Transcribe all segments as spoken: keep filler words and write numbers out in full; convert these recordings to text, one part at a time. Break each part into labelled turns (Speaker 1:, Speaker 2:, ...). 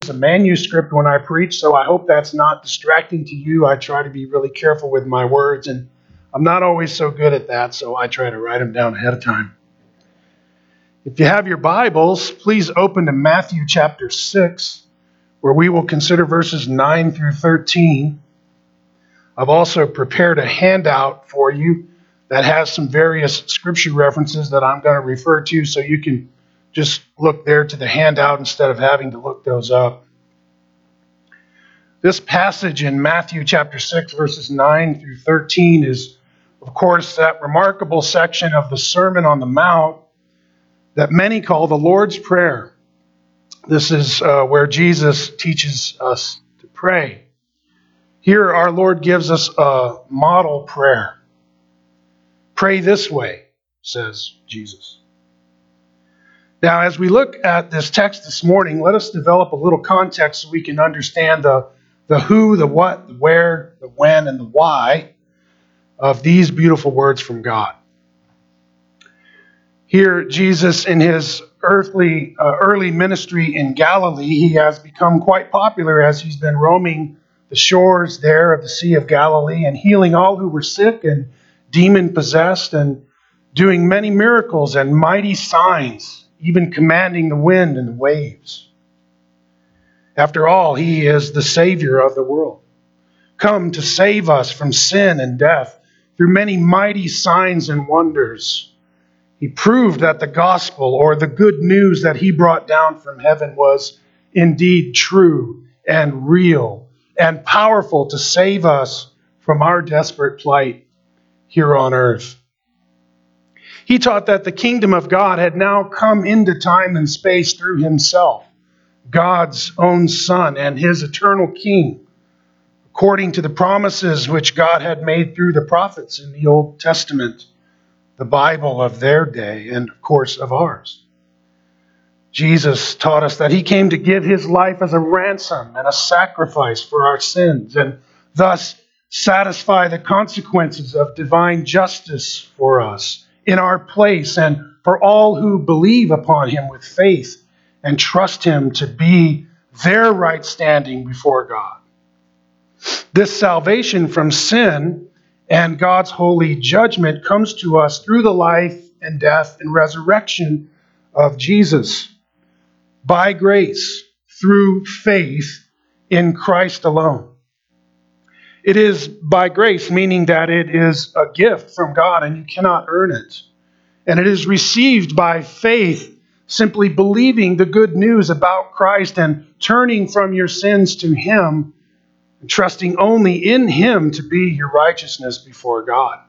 Speaker 1: a manuscript when I preach, so I hope that's not distracting to you. I try to be really careful with my words, and I'm not always so good at that, so I try to write them down ahead of time. If you have your Bibles, please open to Matthew chapter six, where we will consider verses nine through thirteen. I've also prepared a handout for you that has some various scripture references that I'm going to refer to, so you can just look there to the handout instead of having to look those up. This passage in Matthew chapter six, verses nine through thirteen is, of course, that remarkable section of the Sermon on the Mount that many call the Lord's Prayer. This is uh, where Jesus teaches us to pray. Here our Lord gives us a model prayer. Pray this way, says Jesus. Now, as we look at this text this morning, let us develop a little context so we can understand the, the who, the what, the where, the when, and the why of these beautiful words from God. Here, Jesus, in his earthly, uh, early ministry in Galilee, he has become quite popular as he's been roaming the shores there of the Sea of Galilee and healing all who were sick and demon-possessed and doing many miracles and mighty signs, even commanding the wind and the waves. After all, he is the Savior of the world, come to save us from sin and death through many mighty signs and wonders. He proved that the gospel, or the good news that he brought down from heaven, was indeed true and real and powerful to save us from our desperate plight here on earth. He taught that the kingdom of God had now come into time and space through himself, God's own Son and his eternal King, according to the promises which God had made through the prophets in the Old Testament, the Bible of their day, and of course of ours. Jesus taught us that he came to give his life as a ransom and a sacrifice for our sins, and thus satisfy the consequences of divine justice for us in our place and for all who believe upon him with faith and trust him to be their right standing before God. This salvation from sin and God's holy judgment comes to us through the life and death and resurrection of Jesus, by grace, through faith in Christ alone. It is by grace, meaning that it is a gift from God and you cannot earn it. And it is received by faith, simply believing the good news about Christ and turning from your sins to him, and trusting only in him to be your righteousness before God.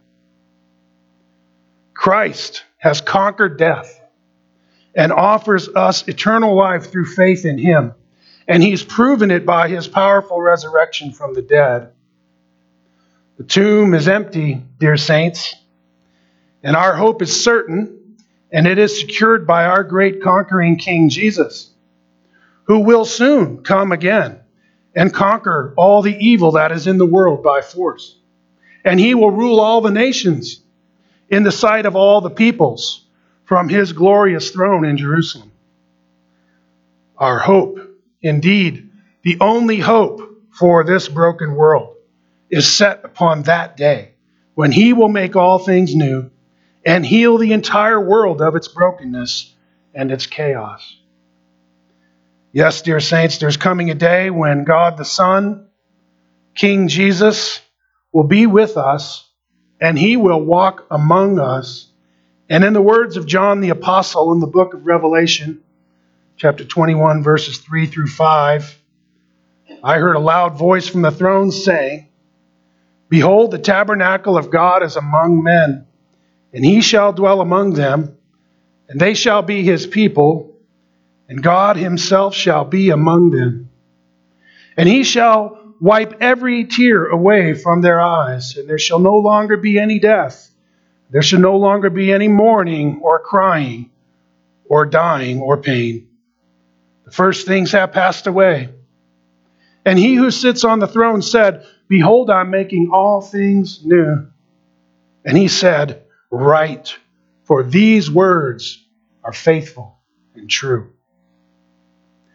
Speaker 1: Christ has conquered death and offers us eternal life through faith in him. And he's proven it by his powerful resurrection from the dead. The tomb is empty, dear saints, and our hope is certain, and it is secured by our great conquering King Jesus, who will soon come again and conquer all the evil that is in the world by force. And he will rule all the nations in the sight of all the peoples from his glorious throne in Jerusalem. Our hope, indeed, the only hope for this broken world, is set upon that day when he will make all things new and heal the entire world of its brokenness and its chaos. Yes, dear saints, there's coming a day when God the Son, King Jesus, will be with us, and he will walk among us. And in the words of John the Apostle in the book of Revelation, chapter twenty-one, verses three through five, I heard a loud voice from the throne saying, "Behold, the tabernacle of God is among men, and he shall dwell among them, and they shall be his people, and God himself shall be among them. And he shall wipe every tear away from their eyes, and there shall no longer be any death. There shall no longer be any mourning or crying or dying or pain. The first things have passed away." And he who sits on the throne said, "Behold, I'm making all things new." And he said, "Write, for these words are faithful and true."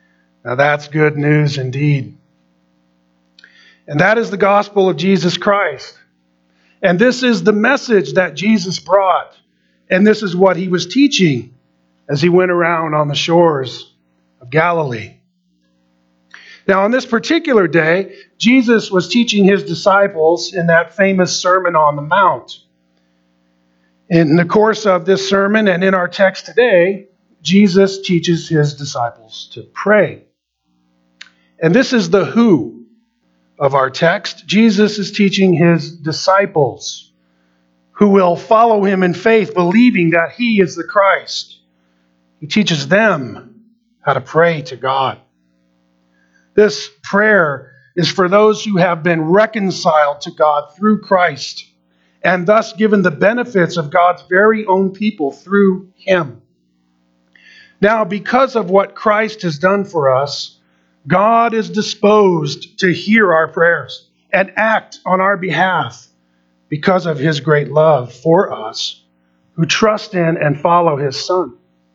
Speaker 1: Now that's good news indeed. And that is the gospel of Jesus Christ. And this is the message that Jesus brought. And this is what he was teaching as he went around on the shores of Galilee. Now, on this particular day, Jesus was teaching his disciples in that famous Sermon on the Mount. In the course of this sermon and in our text today, Jesus teaches his disciples to pray. And this is the who of our text. Jesus is teaching his disciples who will follow him in faith, believing that he is the Christ. He teaches them how to pray to God. This prayer is for those who have been reconciled to God through Christ and thus given the benefits of God's very own people through him. Now, because of what Christ has done for us, God is disposed to hear our prayers and act on our behalf because of his great love for us who trust in and follow his Son.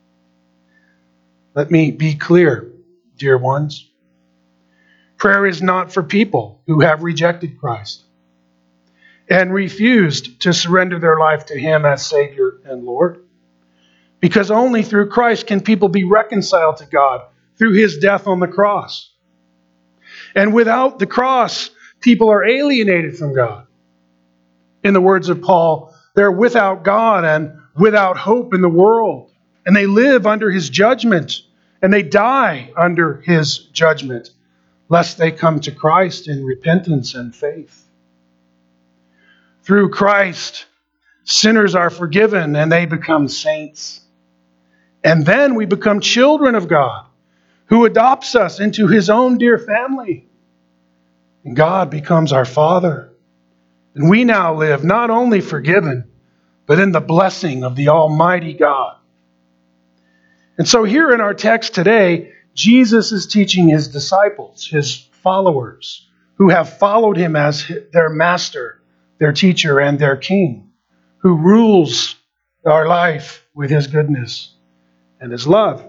Speaker 1: Let me be clear, dear ones. Prayer is not for people who have rejected Christ and refused to surrender their life to him as Savior and Lord. Because only through Christ can people be reconciled to God through his death on the cross. And without the cross, people are alienated from God. In the words of Paul, they're without God and without hope in the world. And they live under his judgment, and they die under his judgment, lest they come to Christ in repentance and faith. Through Christ, sinners are forgiven and they become saints. And then we become children of God, who adopts us into his own dear family. And God becomes our Father. And we now live not only forgiven, but in the blessing of the Almighty God. And so here in our text today, Jesus is teaching his disciples, his followers, who have followed him as their master, their teacher, and their king, who rules our life with his goodness and his love.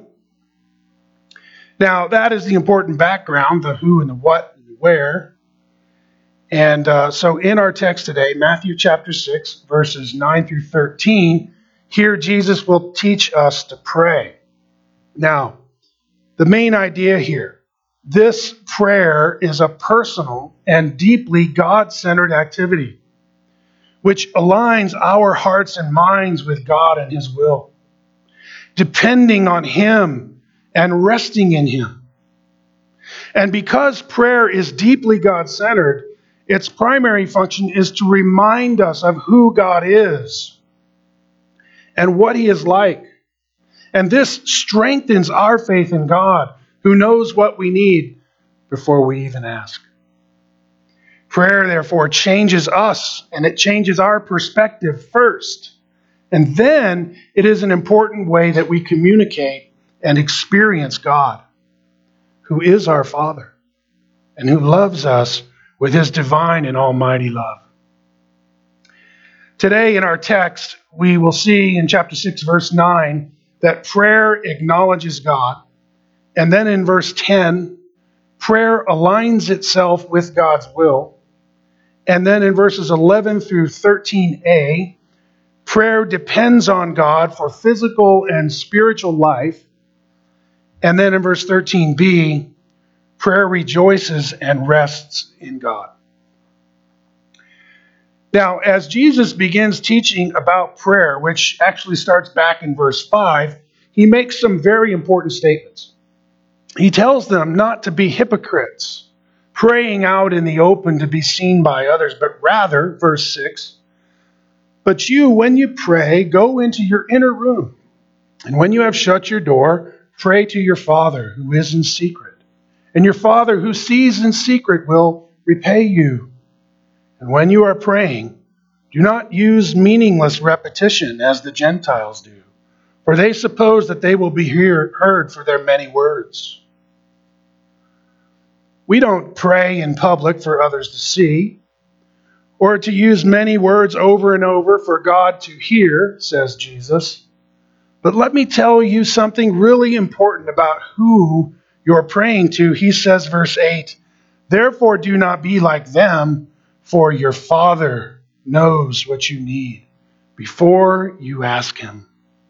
Speaker 1: Now, that is the important background, the who and the what and the where. And uh, so in our text today, Matthew chapter six, verses nine through thirteen, here Jesus will teach us to pray. Now, the main idea here, this prayer is a personal and deeply God-centered activity, which aligns our hearts and minds with God and his will, depending on him and resting in him. And because prayer is deeply God-centered, its primary function is to remind us of who God is and what he is like. And this strengthens our faith in God, who knows what we need before we even ask. Prayer, therefore, changes us, and it changes our perspective first. And then it is an important way that we communicate and experience God, who is our Father and who loves us with his divine and almighty love. Today in our text, we will see in chapter six, verse nine, that prayer acknowledges God. And then in verse ten, prayer aligns itself with God's will. And then in verses eleven through thirteen a, prayer depends on God for physical and spiritual life. And then in verse thirteen b, prayer rejoices and rests in God. Now, as Jesus begins teaching about prayer, which actually starts back in verse five, he makes some very important statements. He tells them not to be hypocrites, praying out in the open to be seen by others, but rather, verse six, but you, when you pray, go into your inner room, and when you have shut your door, pray to your Father who is in secret. And your Father who sees in secret will repay you. And when you are praying, do not use meaningless repetition as the Gentiles do, for they suppose that they will be hear, heard for their many words. We don't pray in public for others to see, or to use many words over and over for God to hear, says Jesus. But let me tell you something really important about who you're praying to, he says, verse eight, therefore do not be like them, for your Father knows what you need before you ask him.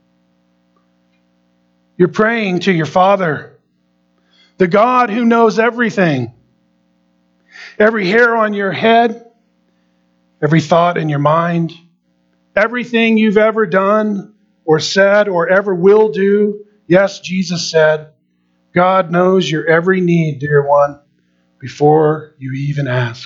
Speaker 1: You're praying to your Father, the God who knows everything. Every hair on your head, every thought in your mind, everything you've ever done or said or ever will do. Yes, Jesus said, God knows your every need, dear one, before you even ask.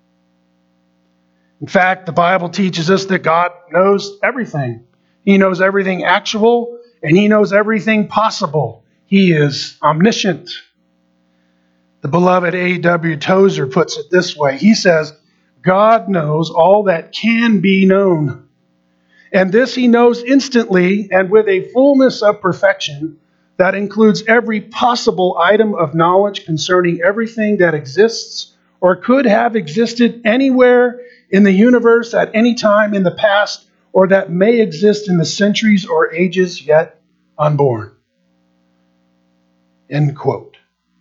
Speaker 1: In fact, the Bible teaches us that God knows everything. He knows everything actual, and he knows everything possible. He is omniscient. The beloved A W Tozer puts it this way. He says, God knows all that can be known. And this he knows instantly and with a fullness of perfection that includes every possible item of knowledge concerning everything that exists or could have existed anywhere in the universe at any time in the past, or that may exist in the centuries or ages yet unborn. End quote.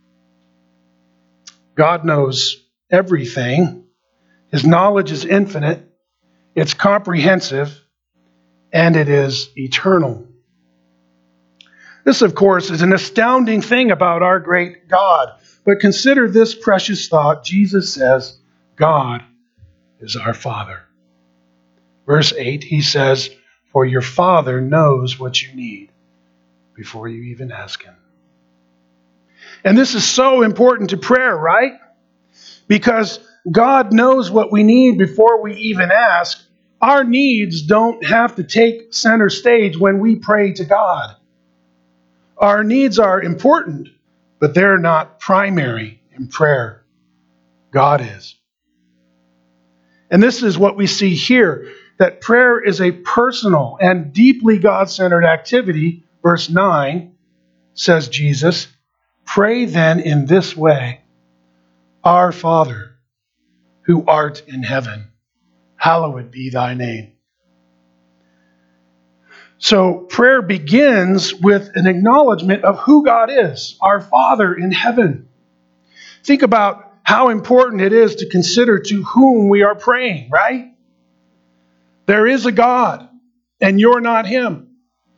Speaker 1: God knows everything. His knowledge is infinite, it's comprehensive, and it is eternal. This, of course, is an astounding thing about our great God. But consider this precious thought. Jesus says, God is our Father. Verse eight, he says, for your Father knows what you need before you even ask him. And this is so important to prayer, right? Because God knows what we need before we even ask. Our needs don't have to take center stage when we pray to God. Our needs are important, but they're not primary in prayer. God is. And this is what we see here, that prayer is a personal and deeply God-centered activity. Verse nine says Jesus, pray then in this way, our Father, who art in heaven, hallowed be thy name. So prayer begins with an acknowledgement of who God is, our Father in heaven. Think about how important it is to consider to whom we are praying, right? There is a God, and you're not him.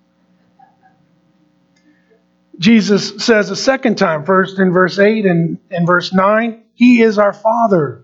Speaker 1: Jesus says a second time, first in verse eight and in verse nine, he is our Father.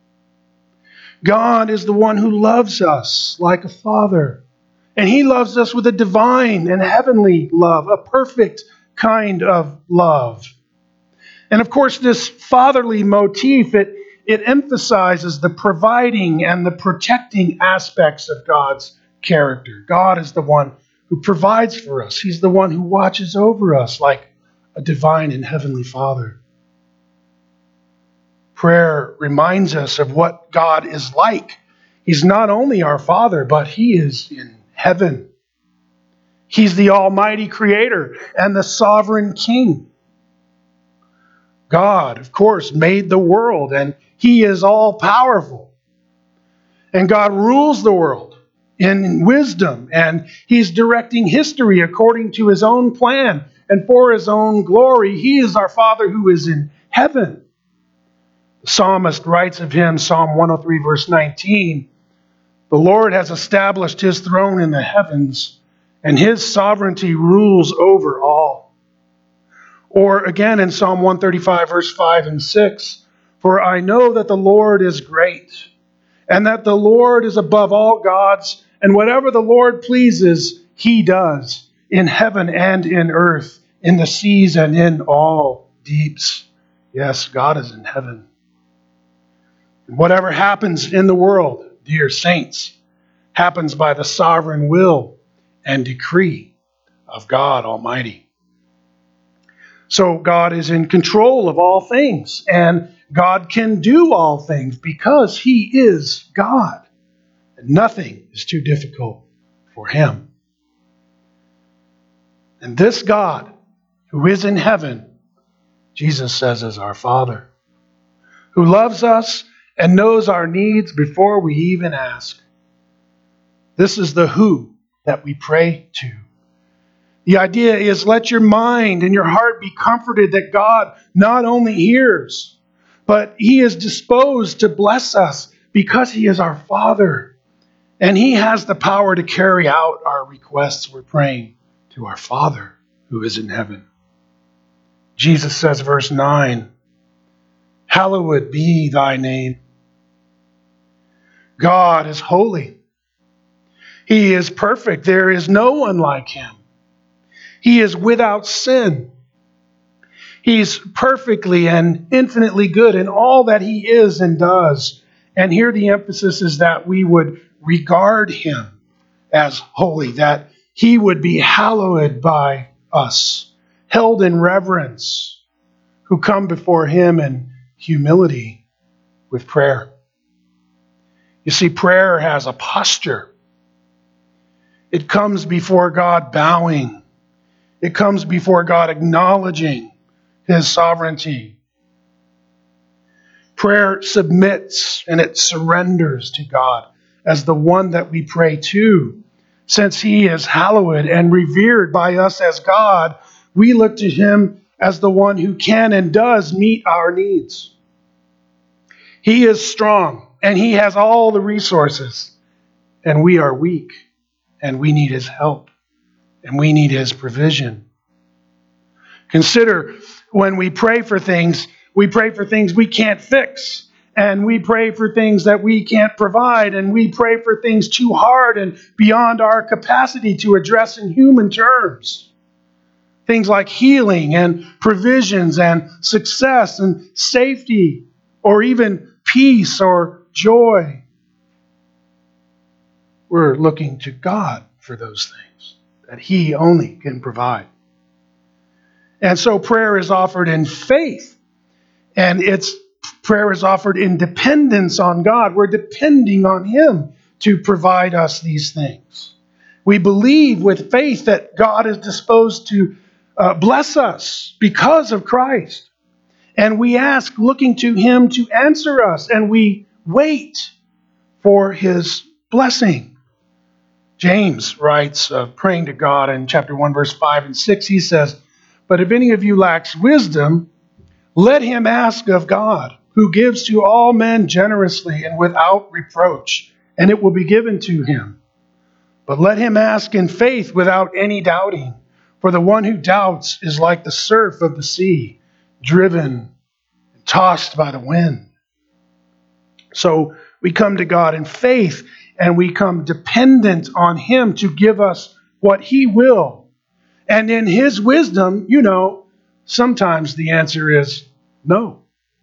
Speaker 1: God is the one who loves us like a father. And he loves us with a divine and heavenly love, a perfect kind of love. And of course, this fatherly motif, it, it emphasizes the providing and the protecting aspects of God's character. God is the one who provides for us. He's the one who watches over us like a divine and heavenly Father. Prayer reminds us of what God is like. He's not only our Father, but he is in heaven. He's the Almighty Creator and the Sovereign King. God, of course, made the world, and he is all-powerful. And God rules the world in wisdom, and he's directing history according to his own plan and for his own glory. He is our Father who is in heaven. The psalmist writes of him, Psalm one oh three, verse nineteen, the Lord has established his throne in the heavens, and his sovereignty rules over all. Or again in Psalm one thirty-five, verse five and six, for I know that the Lord is great, and that the Lord is above all gods, and whatever the Lord pleases, he does, in heaven and in earth, in the seas and in all deeps. Yes, God is in heaven. Whatever happens in the world, dear saints, happens by the sovereign will and decree of God Almighty. So God is in control of all things, and God can do all things because he is God. And nothing is too difficult for him. And this God, who is in heaven, Jesus says is our Father, who loves us and knows our needs before we even ask. This is the who that we pray to. The idea is let your mind and your heart be comforted that God not only hears, but He is disposed to bless us because He is our Father. And He has the power to carry out our requests. We're praying to our Father who is in heaven. Jesus says, verse nine, hallowed be thy name. God is holy. He is perfect. There is no one like Him. He is without sin. He's perfectly and infinitely good in all that He is and does. And here the emphasis is that we would regard Him as holy, that He would be hallowed by us, held in reverence, who come before Him in humility with prayer. You see, prayer has a posture. It comes before God bowing. It comes before God acknowledging His sovereignty. Prayer submits and it surrenders to God as the one that we pray to. Since He is hallowed and revered by us as God, we look to Him as the one who can and does meet our needs. He is strong and He has all the resources, and we are weak and we need His help and we need His provision. Consider when we pray for things, we pray for things we can't fix, and we pray for things that we can't provide, and we pray for things too hard and beyond our capacity to address in human terms. Things like healing and provisions and success and safety, or even peace or joy. We're looking to God for those things that He only can provide. And so prayer is offered in faith, and it's prayer is offered in dependence on God. We're depending on Him to provide us these things. We believe with faith that God is disposed to uh, bless us because of Christ. And we ask, looking to Him to answer us, and we wait for His blessing. James writes, uh, praying to God in chapter one, verse five and six, he says, but if any of you lacks wisdom, let him ask of God, who gives to all men generously and without reproach, and it will be given to him. But let him ask in faith without any doubting. For the one who doubts is like the surf of the sea, driven and tossed by the wind. So we come to God in faith, and we come dependent on Him to give us what He will. And in His wisdom, you know, sometimes the answer is no.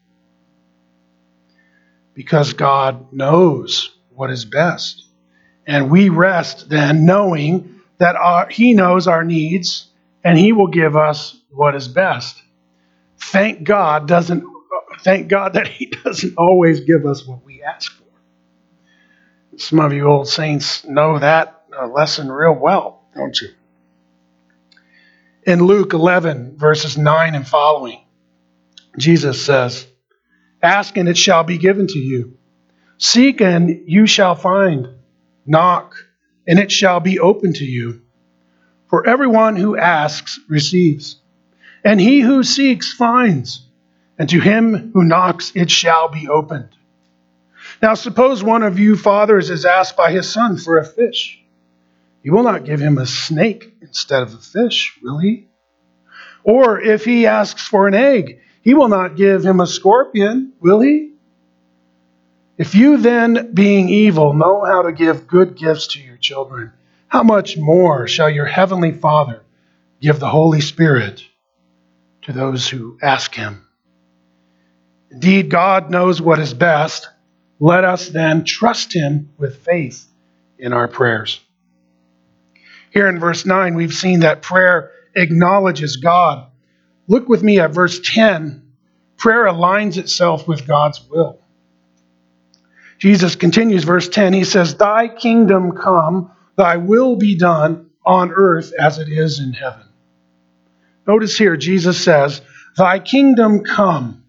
Speaker 1: Because God knows what is best. And we rest then knowing that our, He knows our needs and He will give us what is best. Thank God doesn't thank God that He doesn't always give us what we ask for. Some of you old saints know that uh, lesson real well, don't you? In Luke eleven, verses nine and following, Jesus says, ask and it shall be given to you. Seek and you shall find. Knock and it shall be opened to you. For everyone who asks receives, and he who seeks finds, and to him who knocks it shall be opened. Now suppose one of you fathers is asked by his son for a fish. He will not give him a snake instead of a fish, will he? Or if he asks for an egg, he will not give him a scorpion, will he? If you then, being evil, know how to give good gifts to your children, how much more shall your heavenly Father give the Holy Spirit to those who ask Him? Indeed, God knows what is best. Let us then trust Him with faith in our prayers. Here in verse nine, we've seen that prayer acknowledges God. Look with me at verse ten. Prayer aligns itself with God's will. Jesus continues, verse ten, He says, thy kingdom come, thy will be done on earth as it is in heaven. Notice here, Jesus says, thy kingdom come.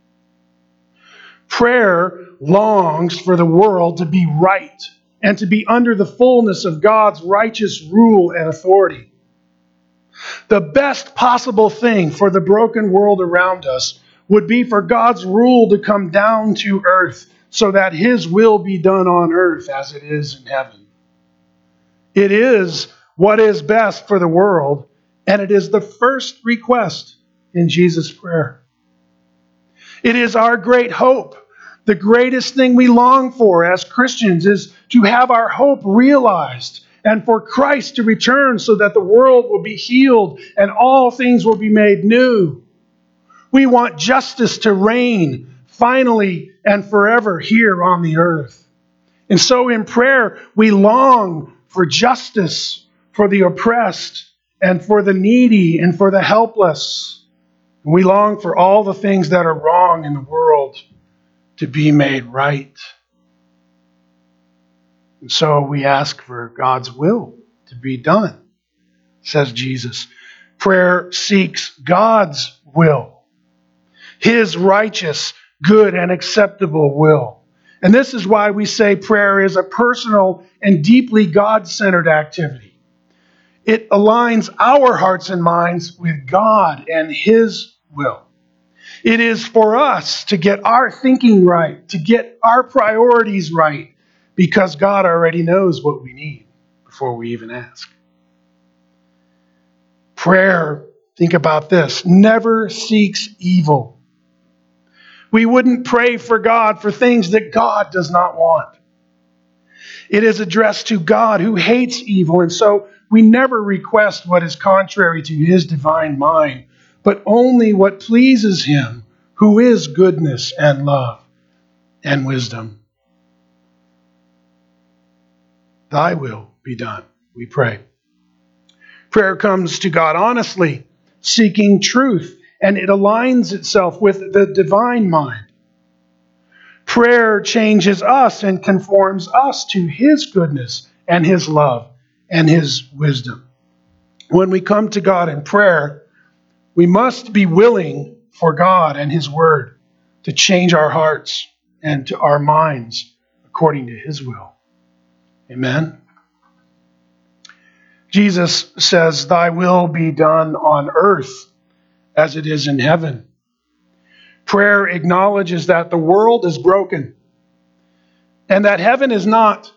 Speaker 1: Prayer longs for the world to be right and to be under the fullness of God's righteous rule and authority. The best possible thing for the broken world around us would be for God's rule to come down to earth so that His will be done on earth as it is in heaven. It is what is best for the world, and it is the first request in Jesus' prayer. It is our great hope. The greatest thing we long for as Christians is to have our hope realized and for Christ to return so that the world will be healed and all things will be made new. We want justice to reign finally and forever here on the earth. And so in prayer, we long for justice for the oppressed and for the needy and for the helpless. And we long for all the things that are wrong in the world to be made right. And so we ask for God's will to be done, says Jesus. Prayer seeks God's will, His righteous, good, and acceptable will. And this is why we say prayer is a personal and deeply God-centered activity. It aligns our hearts and minds with God and His will. It is for us to get our thinking right, to get our priorities right, because God already knows what we need before we even ask. Prayer, think about this, never seeks evil. We wouldn't pray for God for things that God does not want. It is addressed to God who hates evil, and so we never request what is contrary to His divine mind, but only what pleases Him, who is goodness and love and wisdom. Thy will be done, we pray. Prayer comes to God honestly, seeking truth, and it aligns itself with the divine mind. Prayer changes us and conforms us to His goodness and His love and His wisdom. When we come to God in prayer, we must be willing for God and His Word to change our hearts and to our minds according to His will. Amen. Jesus says, Thy will be done on earth as it is in heaven. Prayer acknowledges that the world is broken and that heaven is not.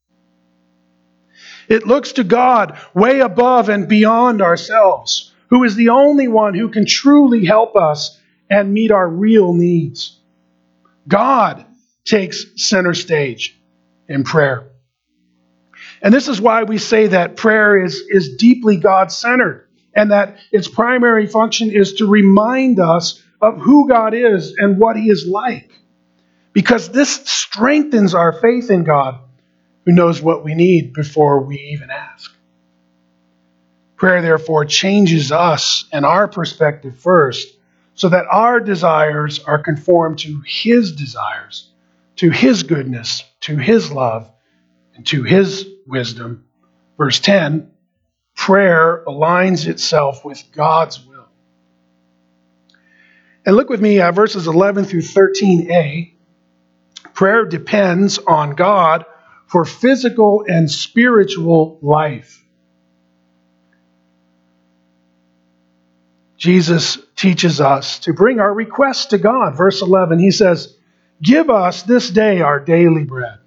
Speaker 1: It looks to God way above and beyond ourselves, who is the only one who can truly help us and meet our real needs. God takes center stage in prayer. And this is why we say that prayer is, is deeply God-centered, and that its primary function is to remind us of who God is and what He is like. Because this strengthens our faith in God, who knows what we need before we even ask. Prayer, therefore, changes us and our perspective first, so that our desires are conformed to His desires, to His goodness, to His love, and to His wisdom. Verse ten, prayer aligns itself with God's will. And look with me at verses eleven through thirteen a. Prayer depends on God for physical and spiritual life. Jesus teaches us to bring our requests to God. Verse eleven, He says, Give us this day our daily bread.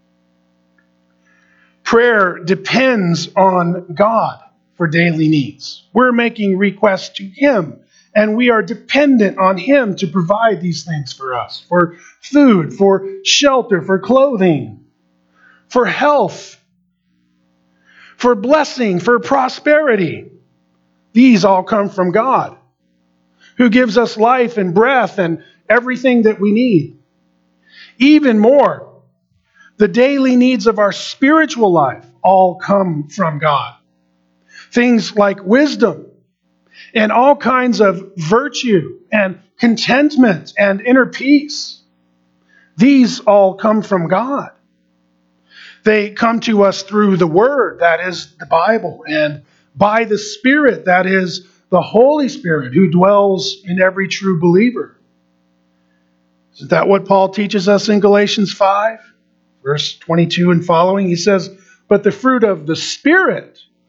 Speaker 1: Prayer depends on God for daily needs. We're making requests to Him, and we are dependent on Him to provide these things for us, for food, for shelter, for clothing, for health, for blessing, for prosperity. These all come from God, who gives us life and breath and everything that we need. Even more, the daily needs of our spiritual life all come from God. Things like wisdom and all kinds of virtue and contentment and inner peace. These all come from God. They come to us through the Word, that is the Bible, and by the Spirit, that is the Holy Spirit, who dwells in every true believer. Isn't that what Paul teaches us in Galatians five? Verse twenty-two and following, he says, But the fruit of the Spirit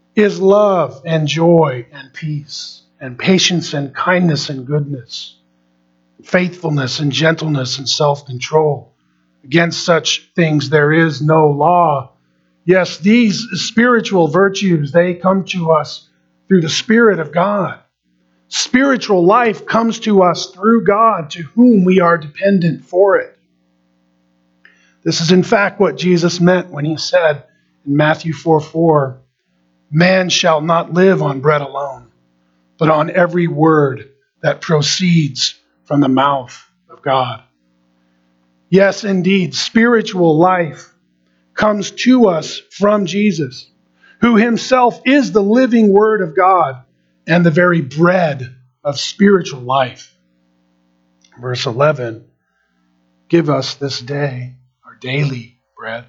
Speaker 1: is love and joy and peace and patience and kindness and goodness, faithfulness and gentleness and self-control. Against such things there is no law. Yes, these spiritual virtues, they come to us through the Spirit of God. Spiritual life comes to us through God, to whom we are dependent for it. This is in fact what Jesus meant when he said in Matthew four four, "Man shall not live on bread alone, but on every word that proceeds from the mouth of God." Yes, indeed, spiritual life comes to us from Jesus, who himself is the living Word of God and the very bread of spiritual life. Verse eleven, "Give us this day our daily bread."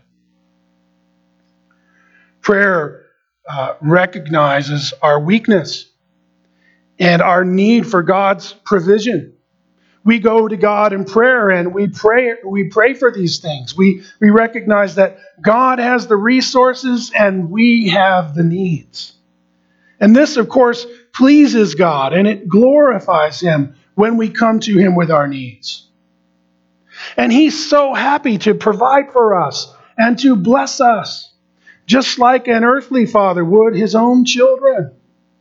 Speaker 1: Prayer uh, recognizes our weakness and our need for God's provision. We go to God in prayer and we pray, we pray for these things. We, we recognize that God has the resources and we have the needs. And this, of course, pleases God and it glorifies Him when we come to Him with our needs. And He's so happy to provide for us and to bless us, just like an earthly father would his own children.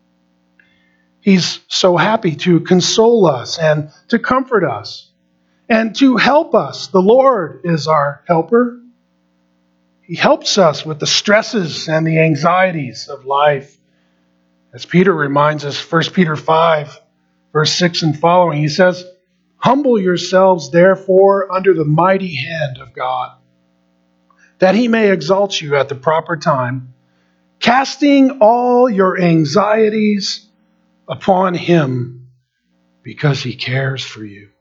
Speaker 1: He's so happy to console us and to comfort us and to help us. The Lord is our helper. He helps us with the stresses and the anxieties of life. As Peter reminds us, First Peter five, verse six and following, he says, "Humble yourselves, therefore, under the mighty hand of God, that He may exalt you at the proper time, casting all your anxieties upon Him, because He cares for you."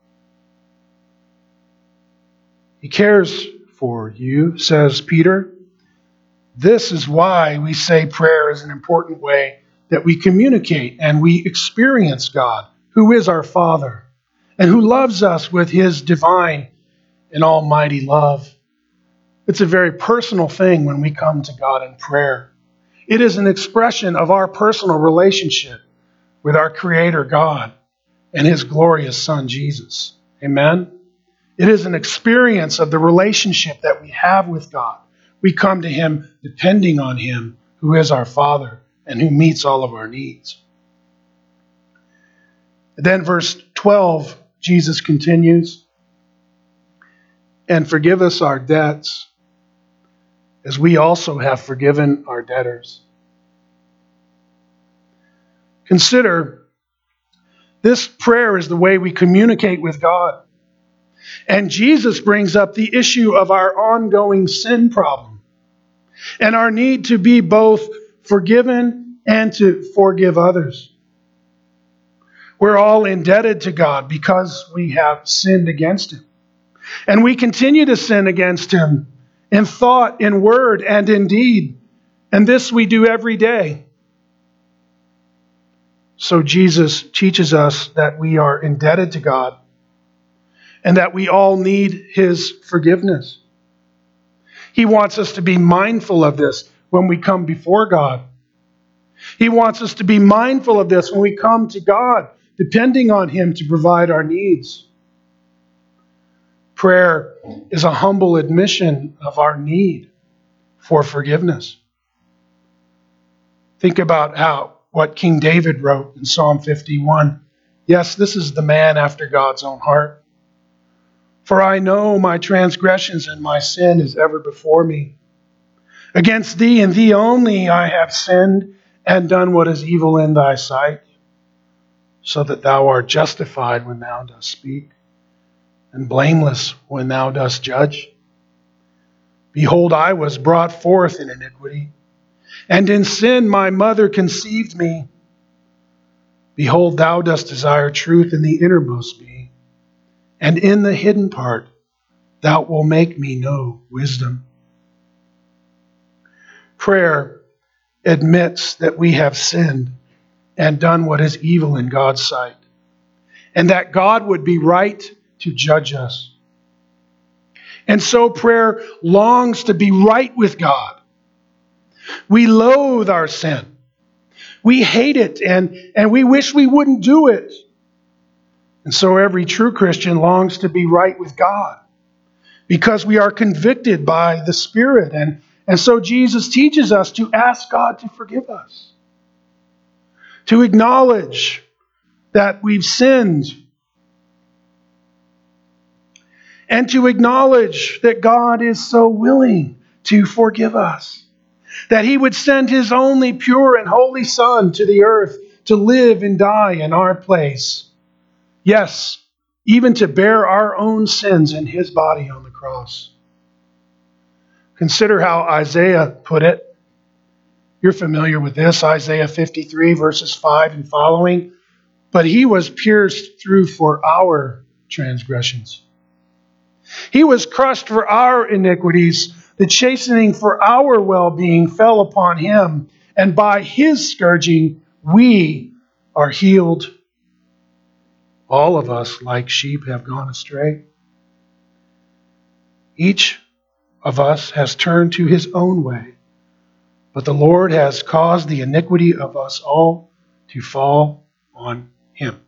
Speaker 1: He cares for you, says Peter. This is why we say prayer is an important way that we communicate and we experience God, who is our Father, and who loves us with His divine and almighty love. It's a very personal thing when we come to God in prayer. It is an expression of our personal relationship with our Creator God and His glorious Son, Jesus. Amen? It is an experience of the relationship that we have with God. We come to Him depending on Him, who is our Father and who meets all of our needs. Then verse twelve, Jesus continues, "And forgive us our debts, as we also have forgiven our debtors." Consider, this prayer is the way we communicate with God. And Jesus brings up the issue of our ongoing sin problem and our need to be both forgiven and to forgive others. We're all indebted to God because we have sinned against Him. And we continue to sin against Him in thought, in word, and in deed. And this we do every day. So Jesus teaches us that we are indebted to God and that we all need His forgiveness. He wants us to be mindful of this when we come before God. He wants us to be mindful of this when we come to God, depending on Him to provide our needs. Prayer is a humble admission of our need for forgiveness. Think about how what King David wrote in Psalm fifty-one. Yes, this is the man after God's own heart. "For I know my transgressions and my sin is ever before me. Against Thee and Thee only I have sinned and done what is evil in Thy sight, so that Thou art justified when Thou dost speak, and blameless when Thou dost judge. Behold, I was brought forth in iniquity, and in sin my mother conceived me. Behold, Thou dost desire truth in the innermost me, and in the hidden part Thou wilt make me know wisdom." Prayer admits that we have sinned and done what is evil in God's sight, and that God would be right to judge us. And so prayer longs to be right with God. We loathe our sin, We hate it and, and we wish we wouldn't do it. And so every true Christian longs to be right with God because we are convicted by the Spirit. And, and so Jesus teaches us to ask God to forgive us, to acknowledge that we've sinned, and to acknowledge that God is so willing to forgive us, that He would send His only pure and holy Son to the earth to live and die in our place. Yes, even to bear our own sins in His body on the cross. Consider how Isaiah put it. You're familiar with this, Isaiah fifty-three, verses five and following. But He was pierced through for our transgressions. He was crushed for our iniquities. The chastening for our well-being fell upon Him, and by His scourging we are healed. All of us, like sheep, have gone astray. Each of us has turned to his own way, but the Lord has caused the iniquity of us all to fall on Him.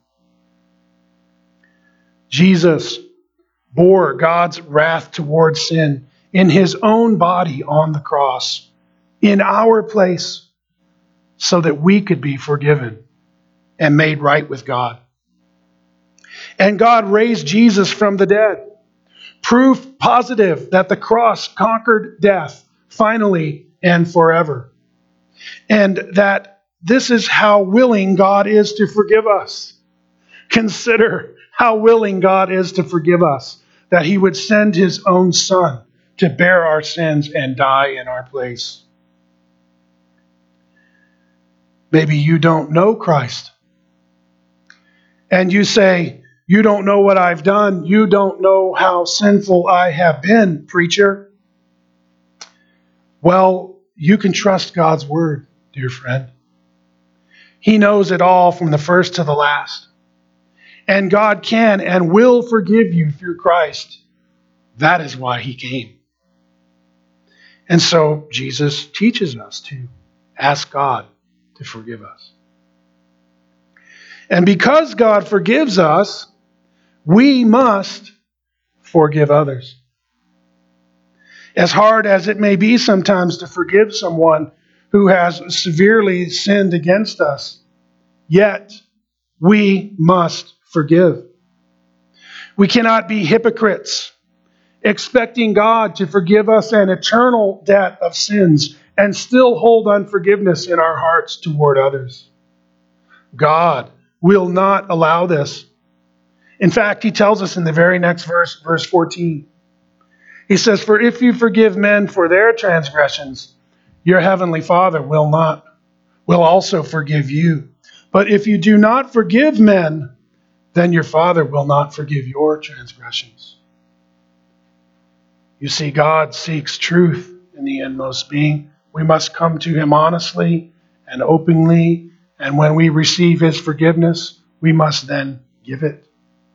Speaker 1: Jesus bore God's wrath towards sin in His own body on the cross, in our place, so that we could be forgiven and made right with God. And God raised Jesus from the dead. Proof positive that the cross conquered death finally and forever. And that this is how willing God is to forgive us. Consider how willing God is to forgive us, that He would send His own Son to bear our sins and die in our place. Maybe you don't know Christ. And you say, you don't know what I've done. You don't know how sinful I have been, preacher. Well, you can trust God's word, dear friend. He knows it all from the first to the last. And God can and will forgive you through Christ. That is why He came. And so Jesus teaches us to ask God to forgive us. And because God forgives us, we must forgive others. As hard as it may be sometimes to forgive someone who has severely sinned against us, yet we must forgive. We cannot be hypocrites, expecting God to forgive us an eternal debt of sins and still hold unforgiveness in our hearts toward others. God will not allow this. In fact, He tells us in the very next verse, verse fourteen, He says, "For if you forgive men for their transgressions, your heavenly Father will not, will also forgive you. But if you do not forgive men, then your Father will not forgive your transgressions." You see, God seeks truth in the inmost being. We must come to Him honestly and openly, and when we receive His forgiveness, we must then give it.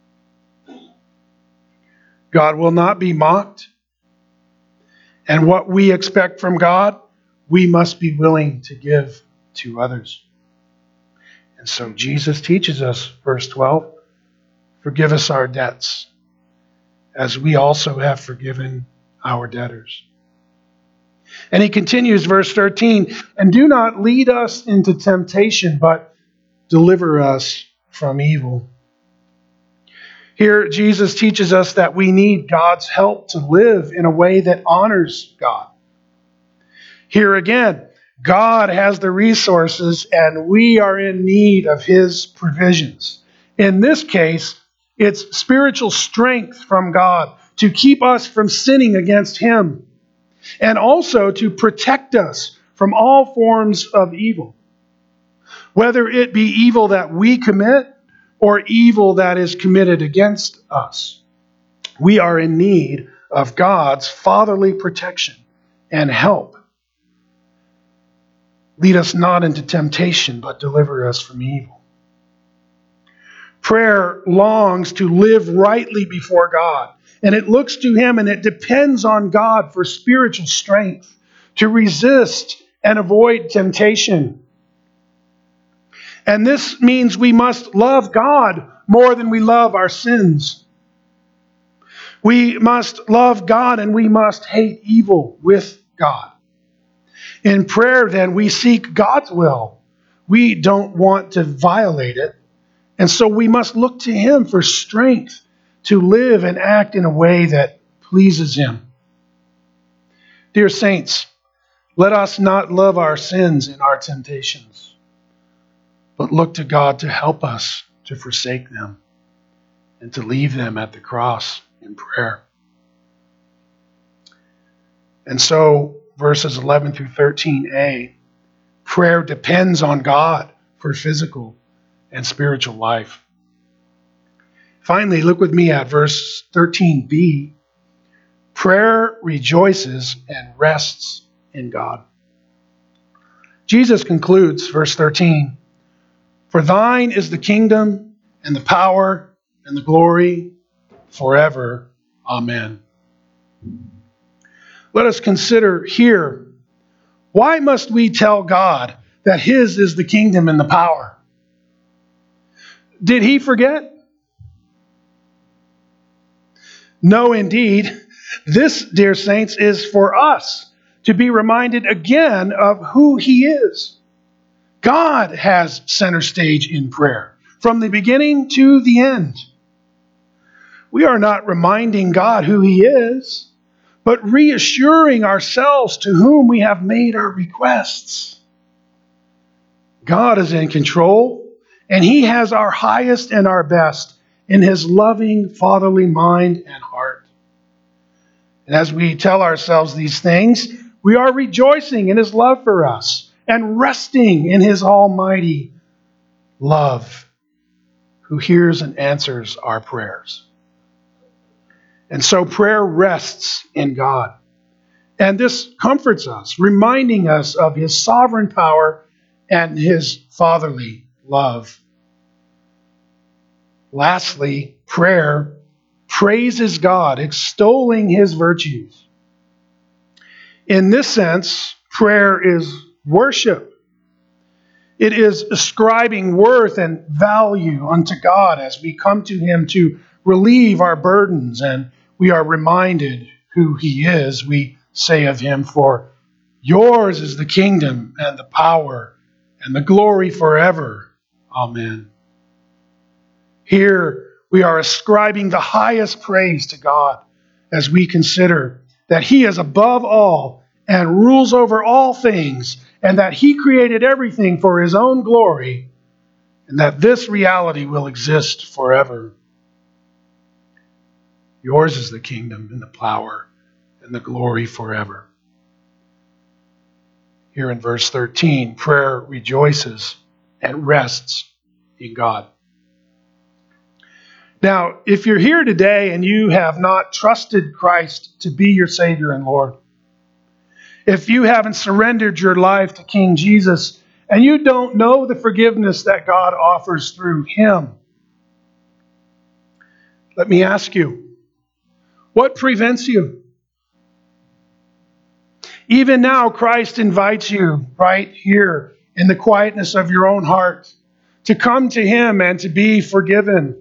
Speaker 1: God will not be mocked. And what we expect from God, we must be willing to give to others. And so Jesus teaches us, verse twelve, forgive us our debts, as we also have forgiven our debtors. And He continues, verse thirteen, and do not lead us into temptation, but deliver us from evil. Here, Jesus teaches us that we need God's help to live in a way that honors God. Here again, God has the resources and we are in need of His provisions. In this case, it's spiritual strength from God to keep us from sinning against Him and also to protect us from all forms of evil, whether it be evil that we commit or evil that is committed against us. We are in need of God's fatherly protection and help. Lead us not into temptation, but deliver us from evil. Prayer longs to live rightly before God, and it looks to Him and it depends on God for spiritual strength to resist and avoid temptation. And this means we must love God more than we love our sins. We must love God and we must hate evil with God. In prayer, then, we seek God's will. We don't want to violate it. And so we must look to Him for strength to live and act in a way that pleases Him. Dear saints, let us not love our sins and our temptations, but look to God to help us to forsake them and to leave them at the cross in prayer. And so, verses eleven through thirteen a, prayer depends on God for physical and spiritual life. Finally, look with me at verse thirteen b. Prayer rejoices and rests in God. Jesus concludes verse thirteen, "For thine is the kingdom and the power and the glory forever. Amen." Let us consider here, why must we tell God that His is the kingdom and the power? Did He forget? No, indeed. This, dear saints, is for us to be reminded again of who He is. God has center stage in prayer, from the beginning to the end. We are not reminding God who He is, but reassuring ourselves to whom we have made our requests. God is in control, and He has our highest and our best in His loving, fatherly mind and heart. And as we tell ourselves these things, we are rejoicing in His love for us and resting in His almighty love, who hears and answers our prayers. And so prayer rests in God. And this comforts us, reminding us of His sovereign power and His fatherly love. Lastly, prayer praises God, extolling His virtues. In this sense, prayer is worship. It is ascribing worth and value unto God as we come to Him to relieve our burdens, and we are reminded who He is. We say of Him, "For yours is the kingdom and the power and the glory forever. Amen." Here we are ascribing the highest praise to God as we consider that He is above all and rules over all things, and that He created everything for His own glory, and that this reality will exist forever. Yours is the kingdom and the power and the glory forever. Here in verse thirteen, prayer rejoices and rests in God. Now, if you're here today and you have not trusted Christ to be your Savior and Lord, if you haven't surrendered your life to King Jesus and you don't know the forgiveness that God offers through Him, let me ask you, what prevents you? Even now, Christ invites you right here in the quietness of your own heart to come to Him and to be forgiven.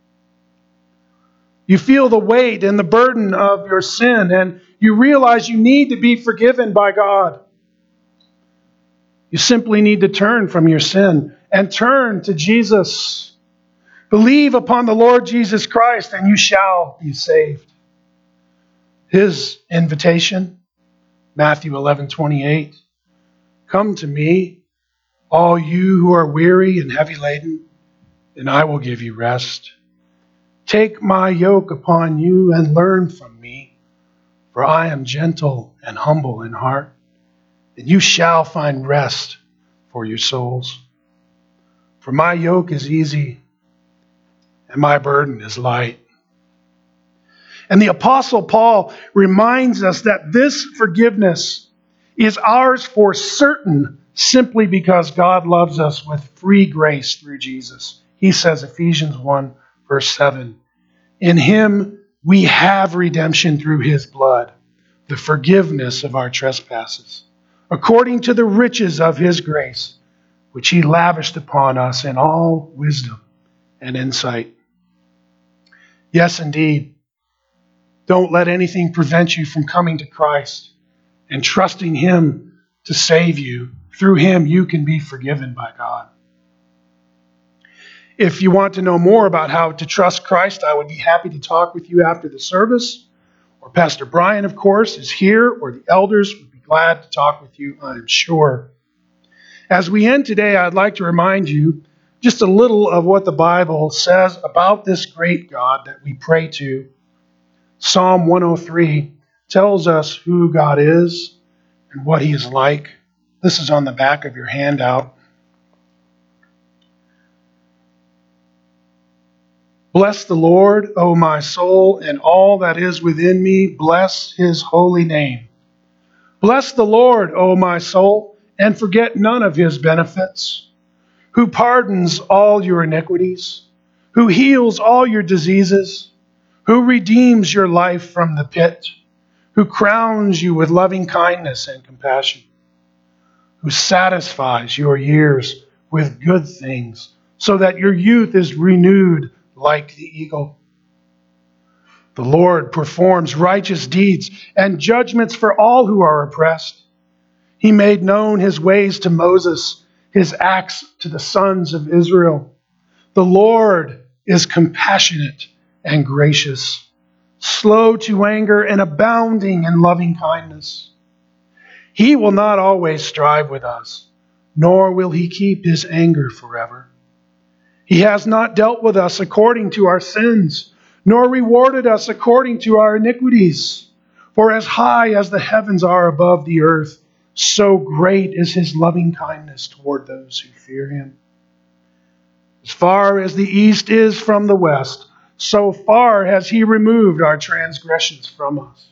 Speaker 1: You feel the weight and the burden of your sin, and you realize you need to be forgiven by God. You simply need to turn from your sin and turn to Jesus. Believe upon the Lord Jesus Christ, and you shall be saved. His invitation, Matthew eleven twenty-eight, "Come to me, all you who are weary and heavy laden, and I will give you rest. Take my yoke upon you and learn from me, for I am gentle and humble in heart, and you shall find rest for your souls. For my yoke is easy, and my burden is light." And the Apostle Paul reminds us that this forgiveness is ours for certain simply because God loves us with free grace through Jesus. He says, Ephesians one, verse seven, "In Him we have redemption through His blood, the forgiveness of our trespasses, according to the riches of His grace, which he lavished upon us in all wisdom and insight. Yes, indeed. Don't let anything prevent you from coming to Christ and trusting him to save you. Through him, you can be forgiven by God. If you want to know more about how to trust Christ, I would be happy to talk with you after the service. Or Pastor Brian, of course, is here, or the elders would be glad to talk with you, I'm sure. As we end today, I'd like to remind you just a little of what the Bible says about this great God that we pray to. Psalm one oh three tells us who God is and what he is like. This is on the back of your handout. Bless the Lord, O my soul, and all that is within me. Bless his holy name. Bless the Lord, O my soul, and forget none of his benefits, who pardons all your iniquities, who heals all your diseases, who redeems your life from the pit, who crowns you with loving kindness and compassion, who satisfies your years with good things, so that your youth is renewed like the eagle. The Lord performs righteous deeds and judgments for all who are oppressed. He made known his ways to Moses, his acts to the sons of Israel. The Lord is compassionate and gracious, slow to anger and abounding in loving kindness. He will not always strive with us, nor will he keep his anger forever. He has not dealt with us according to our sins, nor rewarded us according to our iniquities. For as high as the heavens are above the earth, so great is his loving kindness toward those who fear him. As far as the east is from the west, so far has he removed our transgressions from us.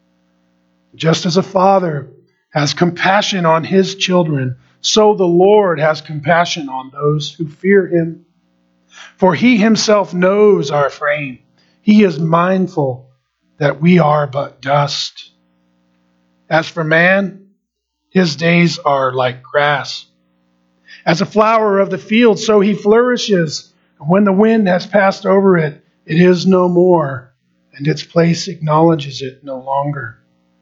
Speaker 1: Just as a father has compassion on his children, so the Lord has compassion on those who fear him. For he himself knows our frame. He is mindful that we are but dust. As for man, his days are like grass. As a flower of the field, so he flourishes. And when the wind has passed over it, it is no more, and its place acknowledges it no longer.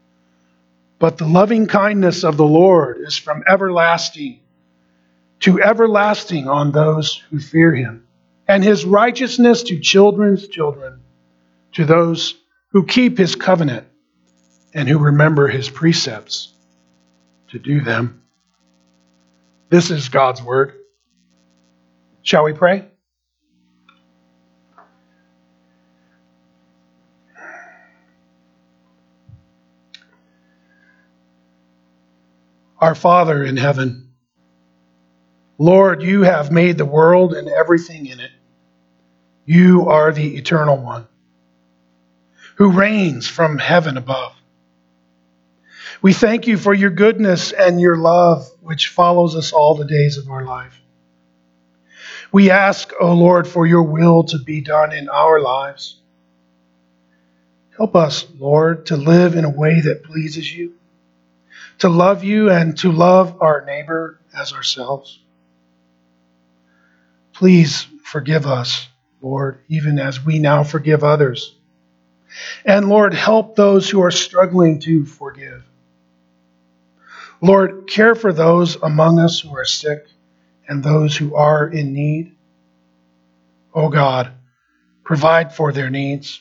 Speaker 1: But the loving kindness of the Lord is from everlasting to everlasting on those who fear him, and his righteousness to children's children, to those who keep his covenant and who remember his precepts to do them. This is God's word. Shall we pray? Our Father in heaven, Lord, you have made the world and everything in it. You are the eternal one who reigns from heaven above. We thank you for your goodness and your love, which follows us all the days of our life. We ask, O Lord, for your will to be done in our lives. Help us, Lord, to live in a way that pleases you, to love you and to love our neighbor as ourselves. Please forgive us, Lord, even as we now forgive others. And Lord, help those who are struggling to forgive. Lord, care for those among us who are sick and those who are in need. O God, provide for their needs.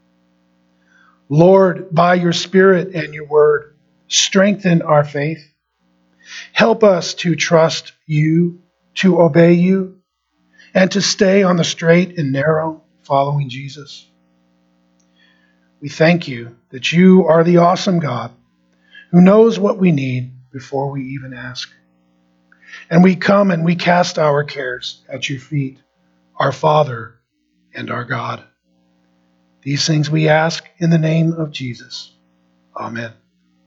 Speaker 1: Lord, by your Spirit and your word, strengthen our faith. Help us to trust you, to obey you, and to stay on the straight and narrow, following Jesus. We thank you that you are the awesome God who knows what we need before we even ask. And we come and we cast our cares at your feet, our Father and our God. These things we ask in the name of Jesus. Amen.